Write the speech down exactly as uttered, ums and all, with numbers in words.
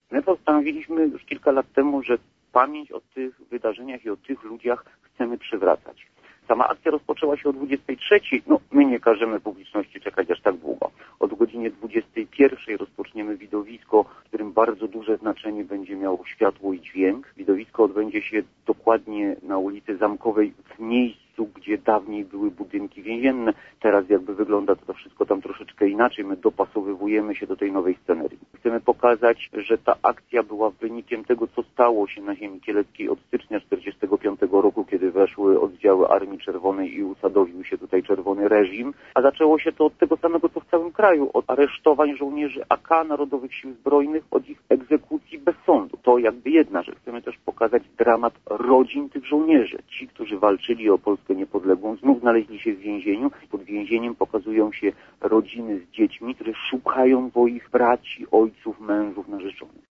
My postanowiliśmy już kilka lat temu, że pamięć o tych wydarzeniach i o tych ludziach chcemy przywracać. Sama akcja rozpoczęła się o dwudziestej trzeciej. No, my nie każemy publiczności czekać aż tak długo. Od godziny dwudziestej pierwszej rozpoczniemy widowisko, w którym bardzo duże znaczenie będzie miało światło i dźwięk. Widowisko odbędzie się dokładnie na ulicy Zamkowej, w miejscu, gdzie dawniej były budynki więzienne. Teraz jakby wygląda to, to wszystko tam troszeczkę inaczej. My dopasowywujemy się do tej nowej scenerii. Chcemy pokazać, że ta akcja była wynikiem tego, co stało się na ziemi kieleckiej od stycznia tysiąc dziewięćset czterdziestego piątego roku, kiedy weszły oddziały Armii Czerwonej i usadowił się tutaj czerwony reżim. A zaczęło się to od tego samego, co w całym kraju. Od aresztowań żołnierzy A K, Narodowych Sił Zbrojnych, od ich egzekucji bez sądu. To jakby jedna rzecz. Chcemy też pokazać dramat rodzin tych żołnierzy. Ci, którzy walczyli o Polskę niepodległą, znów znaleźli się w więzieniu. Pod więzieniem pokazują się rodziny z dziećmi, które szukają swoich braci, ojców, mężów, narzeczonych.